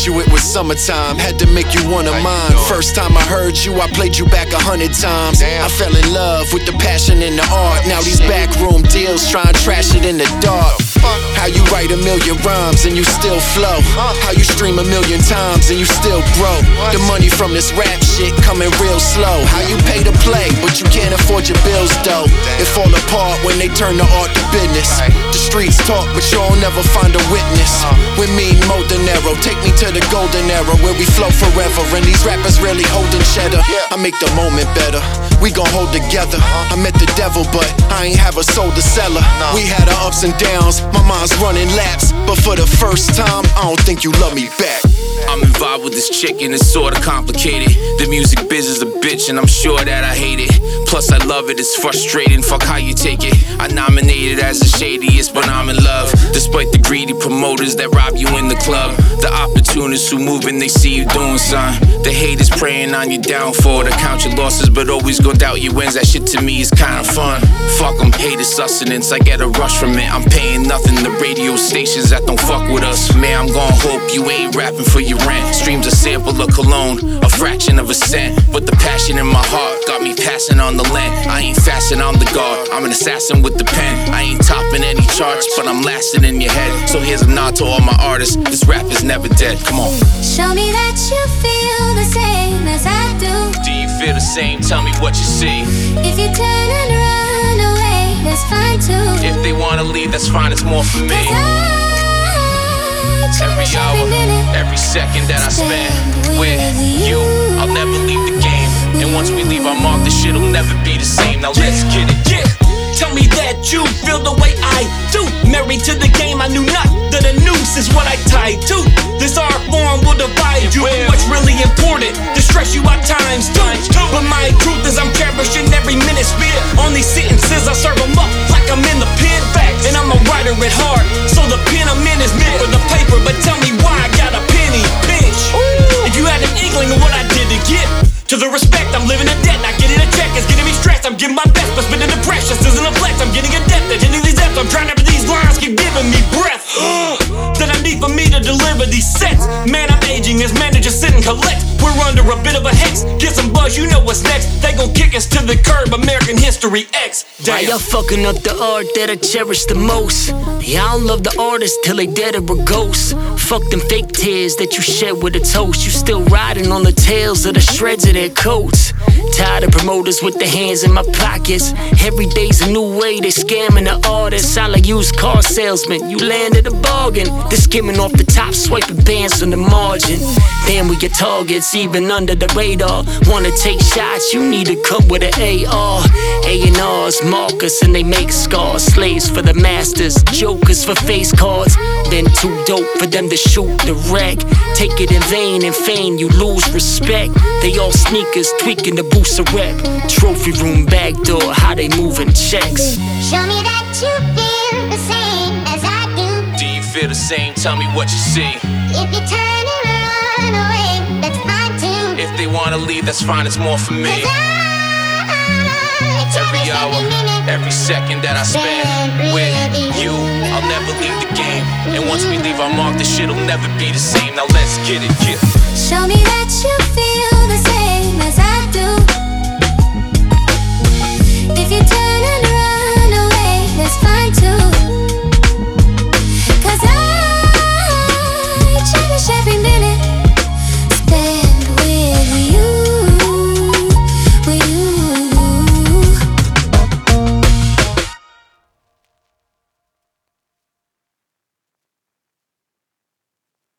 you it was summertime, had to make you one of mine. First time I heard you, I played you back 100 times. I fell in love with the passion in the art. Now these backroom deals try and trash it in the dark. How you write a million rhymes and you still flow. How you stream a million times and you still grow. The money from this rap shit coming real slow. How you pay to play, but you can't afford your bills though. It fall apart when they turn the art to business. The streets talk, but you'll never find a witness. With me, Mo De Niro, take me to the golden era where we flow forever. And these rappers really holding cheddar. I make the moment better. We gon' hold together. I met the devil, but I ain't have a soul to sell her. We had our ups and downs. My mind's running laps, but for the first time, I don't think you love me back. I'm involved with this chick and it's sorta complicated. The music biz is a bitch and I'm sure that I hate it. Plus I love it, it's frustrating, fuck how you take it. I nominated as the shadiest, but I'm in love. Despite the greedy promoters that rob you in the club. The opportunists who move and they see you doing something. The haters praying on your downfall to count your losses, but always gon' doubt your wins. That shit to me is kinda fun. Fuck them, haters sustenance, I get a rush from it. I'm paying nothing to radio stations that don't fuck with us. Man, I'm gon' hope you ain't rapping for your rent. Streams a sample of cologne, a fraction of a cent. But the passion in my heart got me passing on the lent. I ain't fasting on the guard, I'm an assassin with the pen. I ain't topping any charts, but I'm lasting in your head. So here's a nod to all my artists, this rap is never dead, come on. Show me that you feel the same as I do. Do you feel the same? Tell me what you see. If you turn and run away, that's fine too. If they wanna leave, that's fine, it's more for me. Every hour, every second that I spend with you, I'll never leave the game. And once we leave our mark, this shit'll never be the same. Now let's get it, yeah. Tell me that you feel the way I do. Married to the game, I knew not that a noose is what I tied to. This art form will divide you. What's really important to stress you out times two. But my truth is I'm cherishing every minute spent on these sentences. I serve them up like I'm in the pen. Facts. And I'm a writer at heart, so the pen I'm in is meant for the paper. But tell me why I got a penny pinch. If you had an inkling of what I did to get to the respect, I'm living in debt, not getting a check. It's getting me stressed, I'm giving my best, but spending the precious isn't a flex. I'm getting adept at hitting these depths. I'm trying to these lines keep giving me breath. That I need for me to deliver these sets. Man, I'm aging as managers sit and collect. We're under a bit of a hex. Get some buzz, you know what's next. They gon' kick us to the curb, American History X. Why y'all fucking up the art that I cherish the most? Y'all love the artists till they dead or a ghost. Fuck them fake tears that you shed with a toast. You still riding on the tails of the shreds of their coats. Tired of promoters with their hands in my pockets. Every day's a new way, they scamming the artists. Sound like used car salesmen, you landed a bargain. They're skimming off the top, swiping bands on the margin. Damn, we get targets even under the radar. Wanna take shots, you need to come with an AR. A&Rs mark us and they make scars. Slaves for the masters, jokers for face cards. Been too dope for them to shoot the wreck. Take it in vain and fame, you lose respect. They all sneakers, tweaking the boost of rep. Trophy room back door, how they moving checks. Show me that you feel the same as I do. Do you feel the same? Tell me what you see. If you turn and run away, that's fine too. If they wanna leave, that's fine, it's more for me. Every hour, every second that I spend with you, I'll never leave the game. And once we leave our mark, this shit'll never be the same. Now let's get it, yeah. Show me